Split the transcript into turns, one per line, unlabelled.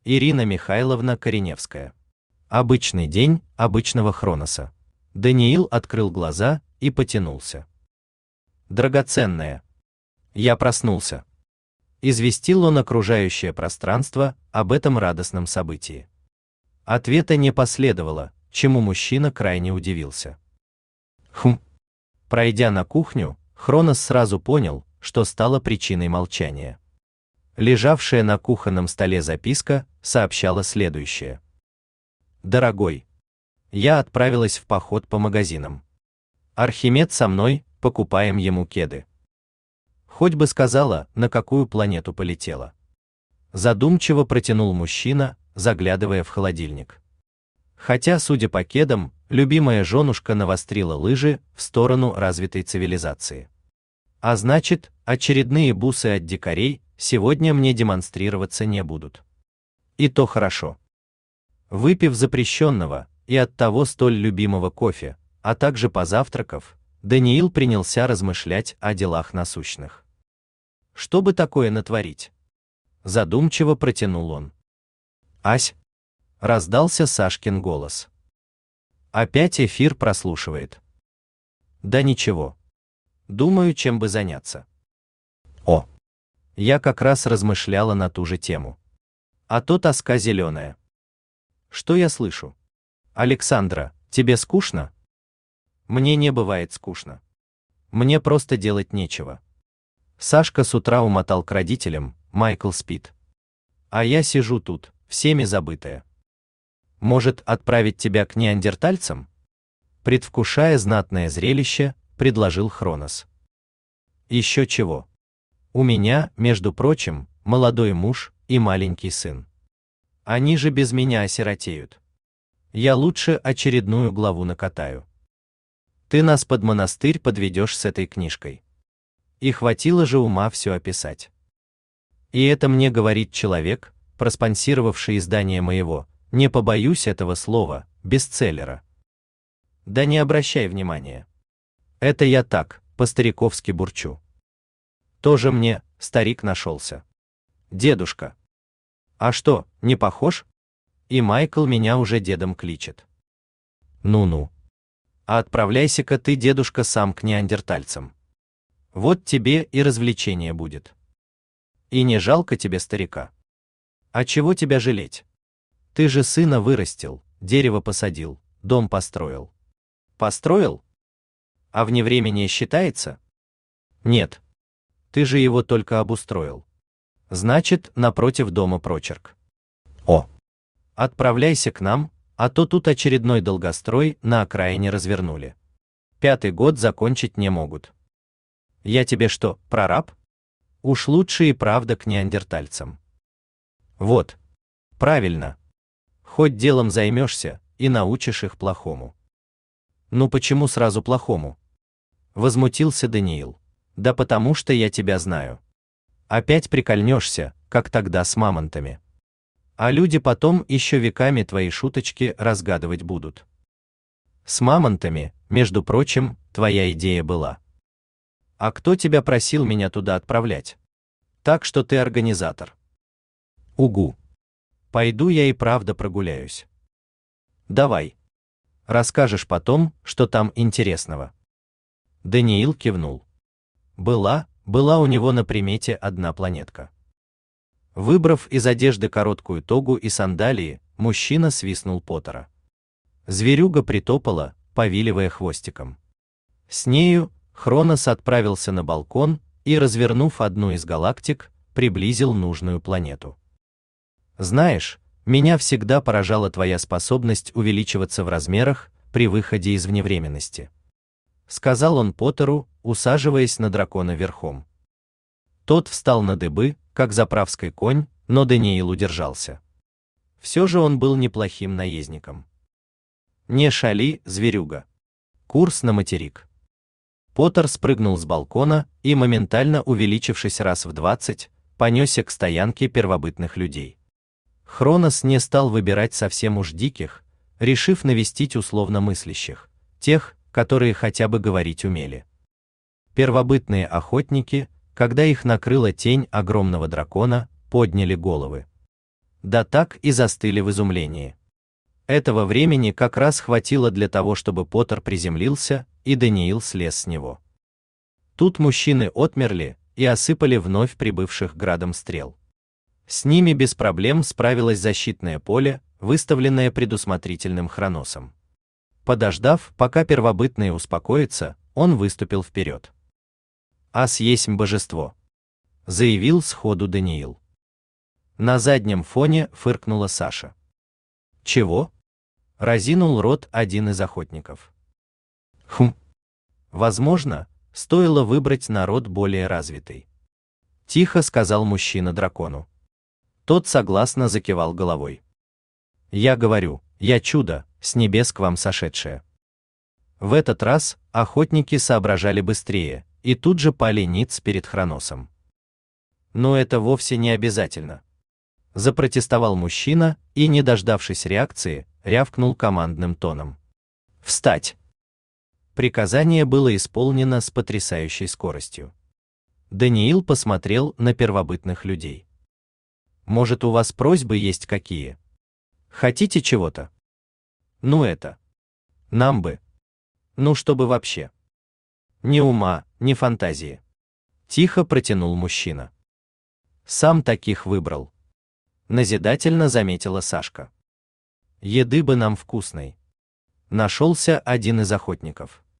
Ирина Михайловна Кореневская. Обычный день обычного Хроноса. Даниил открыл глаза и потянулся. Драгоценная. Я проснулся. Известил он окружающее пространство об этом радостном событии. Ответа не последовало, чему мужчина крайне удивился. Пройдя на кухню, Хронос сразу понял, что стало причиной молчания. Лежавшая на кухонном столе записка сообщала следующее. «Дорогой, я отправилась в поход по магазинам. Архимед со мной, покупаем ему кеды. Хоть бы сказала, на какую планету полетела». Задумчиво протянул мужчина, заглядывая в холодильник. Хотя, судя по кедам, любимая женушка навострила лыжи в сторону развитой цивилизации. А значит, очередные бусы от дикарей сегодня мне демонстрироваться не будут. И то хорошо. Выпив запрещенного и оттого столь любимого кофе, а также позавтракав, Даниил принялся размышлять о делах насущных. Что бы такое натворить? Задумчиво протянул он. «Ась!» — раздался Сашкин голос. «Опять эфир прослушивает». «Да ничего. Думаю, чем бы заняться». «О! Я как раз размышляла на ту же тему. А то тоска зеленая». «Что я слышу? Александра, тебе скучно?» «Мне не бывает скучно. Мне просто делать нечего». Сашка с утра умотал к родителям, Майкл спит. А я сижу тут, всеми забытая. «Может, отправить тебя к неандертальцам?» Предвкушая знатное зрелище, предложил Хронос. «Еще чего. У меня, между прочим, молодой муж и маленький сын. Они же без меня осиротеют. Я лучше очередную главу накатаю. Ты нас под монастырь подведешь с этой книжкой. И хватило же ума все описать. И это мне говорит человек, проспонсировавший издание моего, не побоюсь этого слова, бестселлера. Да не обращай внимания. Это я так, по-стариковски бурчу. Тоже мне старик нашелся. Дедушка. А что, не похож? И Майкл меня уже дедом кличет. Ну-ну. А отправляйся-ка ты, дедушка, сам к неандертальцам. Вот тебе и развлечение будет. И не жалко тебе старика. А чего тебя жалеть? Ты же сына вырастил, дерево посадил, дом построил. Построил? А вневременье считается? Нет. Ты же его только обустроил. Значит, напротив дома прочерк. О! Отправляйся к нам, а то тут очередной долгострой на окраине развернули. 5-й год закончить не могут. Я тебе что, прораб? Уж лучше и правда к неандертальцам. Вот. Правильно. Хоть делом займешься и научишь их плохому. Ну почему сразу плохому? Возмутился Даниил. Да потому что я тебя знаю. Опять прикольнешься, как тогда с мамонтами. А люди потом еще веками твои шуточки разгадывать будут. С мамонтами, между прочим, твоя идея была. А кто тебя просил меня туда отправлять? Так что ты организатор. Угу. Пойду я и правда прогуляюсь. Давай. Расскажешь потом, что там интересного. Даниил кивнул. Была у него на примете одна планетка. Выбрав из одежды короткую тогу и сандалии, мужчина свистнул Поттера. Зверюга притопала, повиливая хвостиком. С нею Хронос отправился на балкон и, развернув одну из галактик, приблизил нужную планету. «Знаешь, меня всегда поражала твоя способность увеличиваться в размерах при выходе из вневременности», — сказал он Поттеру, усаживаясь на дракона верхом. Тот встал на дыбы, как заправский конь, но Даниил удержался. Все же он был неплохим наездником. «Не шали, зверюга. Курс на материк». Поттер спрыгнул с балкона и, моментально увеличившись раз в 20, понесся к стоянке первобытных людей. Хронос не стал выбирать совсем уж диких, решив навестить условно мыслящих, тех, которые хотя бы говорить умели. Первобытные охотники, когда их накрыла тень огромного дракона, подняли головы. Да так и застыли в изумлении. Этого времени как раз хватило для того, чтобы Поттер приземлился, и Даниил слез с него. Тут мужчины отмерли и осыпали вновь прибывших градом стрел. С ними без проблем справилось защитное поле, выставленное предусмотрительным Хроносом. Подождав, пока первобытные успокоятся, он выступил вперед. «Ас есть божество», — заявил сходу Даниил. На заднем фоне фыркнула Саша. «Чего?» — разинул рот один из охотников. «Хм. Возможно, стоило выбрать народ более развитый», — тихо сказал мужчина дракону. Тот согласно закивал головой. «Я говорю, я чудо, с небес к вам сошедшее». В этот раз охотники соображали быстрее и тут же пали ниц перед Хроносом. «Но это вовсе не обязательно», — запротестовал мужчина и, не дождавшись реакции, рявкнул командным тоном. «Встать!» Приказание было исполнено с потрясающей скоростью. Даниил посмотрел на первобытных людей. «Может, у вас просьбы есть какие? Хотите чего-то? Ну это. Нам бы. Ну чтобы вообще. Ни ума, ни фантазии». Тихо протянул мужчина. «Сам таких выбрал», — назидательно заметила Сашка. «Еды бы нам вкусной». Нашелся один из охотников.